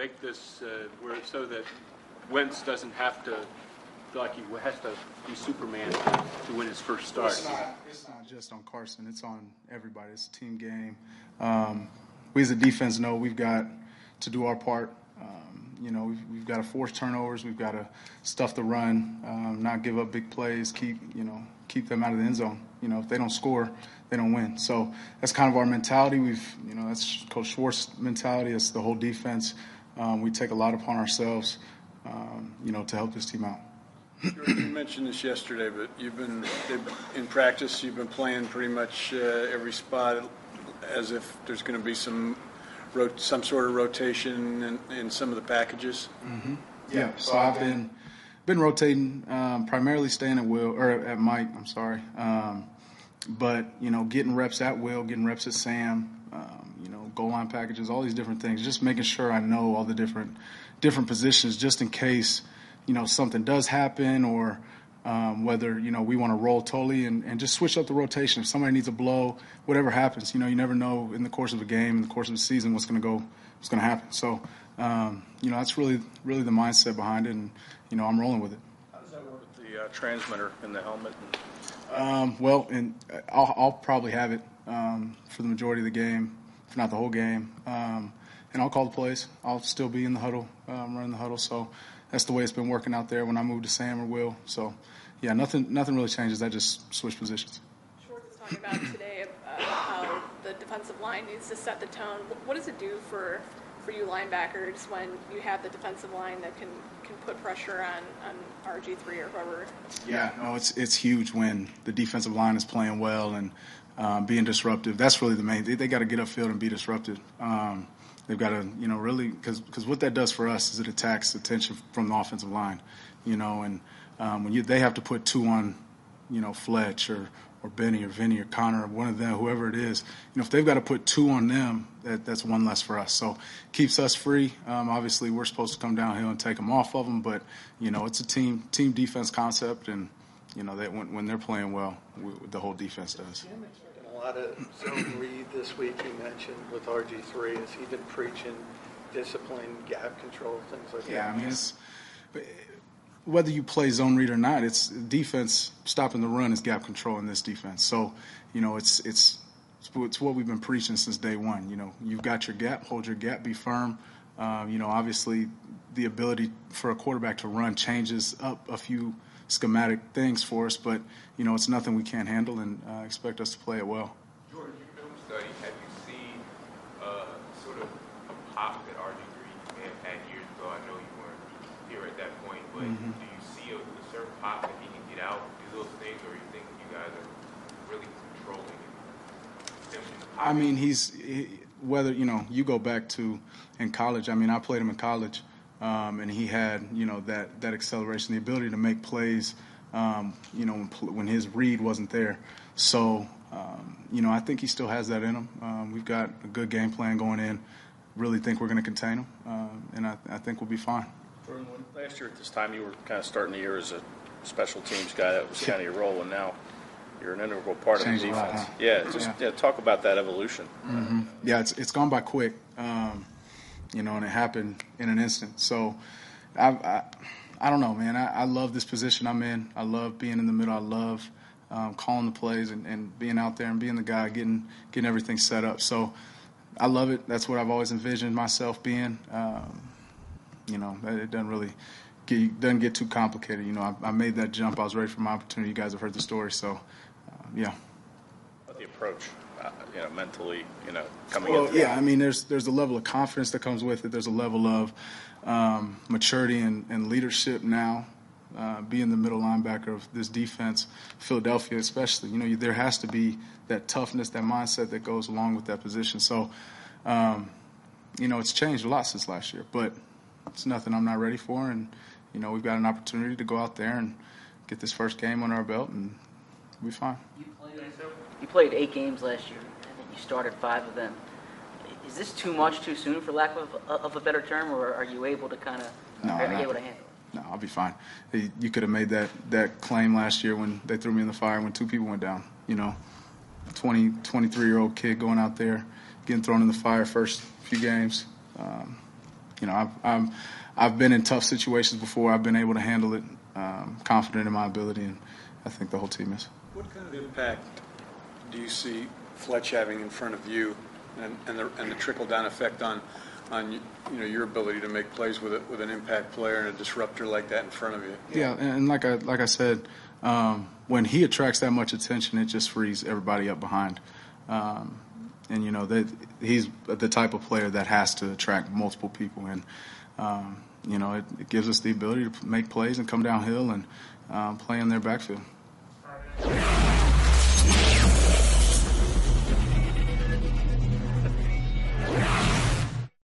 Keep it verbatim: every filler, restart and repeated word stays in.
make this uh, where so that Wentz doesn't have to feel like he has to be Superman to win his first start? It's not, it's not just on Carson. It's on everybody. It's a team game. Um, we as a defense know we've got to do our part. Um, you know, we've, we've got to force turnovers. We've got to stuff the run, um, not give up big plays, keep, you know, keep them out of the end zone. You know, if they don't score, they don't win. So that's kind of our mentality. We've, you know, that's Coach Schwartz's mentality. It's the whole defense. Um, we take a lot upon ourselves, um, you know, to help this team out. You mentioned this yesterday, but you've been in practice. You've been playing pretty much uh, every spot, as if there's going to be some some sort of rotation in, in some of the packages. Mm-hmm. Yeah. So I've been been rotating, um, primarily staying at Will or at Mike. I'm sorry, um, but you know, getting reps at Will, getting reps at Sam. Um, you know, goal line packages, all these different things. Just making sure I know all the different different positions, just in case, you know, something does happen, or um, whether, you know, we want to roll totally and, and just switch up the rotation. If somebody needs a blow, whatever happens, you know, you never know in the course of a game, in the course of the season, what's going to go, what's going to happen. So, um, you know, that's really, really the mindset behind it, and, you know, I'm rolling with it. How does that work with the uh, transmitter in the helmet? Um, well, and I'll, I'll probably have it um, for the majority of the game, if not the whole game. Um, and I'll call the plays. I'll still be in the huddle, um, running the huddle. So that's the way it's been working out there when I move to Sam or Will. So, yeah, nothing nothing really changes. I just switch positions. Schwartz was talking about today uh, how the defensive line needs to set the tone. What does it do for for you linebackers when you have the defensive line that can, can put pressure on, on R G three or whoever? Yeah, no, it's it's huge when the defensive line is playing well and um, being disruptive. That's really the main. They, they got to get upfield and be disruptive. Um, they've got to, you know, really, because because what that does for us is it attacks attention from the offensive line, you know, and um, when you they have to put two on, you know, Fletch or. or Benny or Vinny or Connor or one of them, whoever it is, you know, if they've got to put two on them, that, that's one less for us. So keeps us free. Um, obviously, we're supposed to come downhill and take them off of them, but, you know, it's a team team defense concept, and, you know, they, when, when they're playing well, we, the whole defense does. A lot of zone read this week you mentioned with R G three. Has he been preaching discipline, gap control, things like yeah, that? Yeah, I mean, it's – whether you play zone read or not, it's defense stopping the run is gap control in this defense. So, you know, it's it's it's what we've been preaching since day one. You know, you've got your gap, hold your gap, be firm. Um, you know, obviously the ability for a quarterback to run changes up a few schematic things for us, but, you know, it's nothing we can't handle, and uh, expect us to play it well. Jordan, your film study, have you seen uh, sort of a pop that R G three may have had years ago? I know you weren't here at that point, but mm-hmm. do you see a, a certain pop that he can get out, do those things, or you think you guys are really controlling him? I mean, he's he, whether, you know, you go back to in college. I mean, I played him in college, um, and he had, you know, that, that acceleration, the ability to make plays, um, you know, when, when his read wasn't there. So, um, you know, I think he still has that in him. Um, we've got a good game plan going in. Really think we're going to contain him, um, and I, I think we'll be fine. Last year at this time, you were kind of starting the year as a special teams guy. That was kind of your role, and now you're an integral part Changed of the defense. Lot, huh? Yeah, just yeah. Yeah, talk about that evolution. Mm-hmm. Yeah, it's it's gone by quick, um, you know, and it happened in an instant. So, I I, I don't know, man. I, I love this position I'm in. I love being in the middle. I love um, calling the plays and, and being out there and being the guy getting getting everything set up. So, I love it. That's what I've always envisioned myself being. Um, You know, it doesn't really get, doesn't get too complicated. You know, I, I made that jump. I was ready for my opportunity. You guys have heard the story, so uh, yeah. But the approach, uh, you know, mentally, you know, coming well, into yeah. I mean, there's there's a level of confidence that comes with it. There's a level of um, maturity and, and leadership now. Uh, being the middle linebacker of this defense, Philadelphia especially, you know, you, there has to be that toughness, that mindset that goes along with that position. So, um, you know, it's changed a lot since last year, but it's nothing I'm not ready for, and, you know, we've got an opportunity to go out there and get this first game under our belt, and we'll be fine. You played, you played eight games last year. I think you started five of them. Is this too much too soon, for lack of, of a better term, or are you able to kind of no, are no. you able to handle it? No, I'll be fine. You could have made that, that claim last year when they threw me in the fire when two people went down. You know, twenty, twenty-three-year-old kid going out there, getting thrown in the fire first few games. Um, you know, I've, I'm, I've been in tough situations before. I've been able to handle it, um, confident in my ability, and I think the whole team is. What kind of impact do you see Fletch having in front of you, and, and the and the trickle down effect on on you know your ability to make plays with a, with an impact player and a disruptor like that in front of you? Yeah, and, and like I like I said, um, when he attracts that much attention, it just frees everybody up behind. Um, and you know that he's the type of player that has to attract multiple people, and um, you know it, it gives us the ability to make plays and come downhill and um, play in their backfield.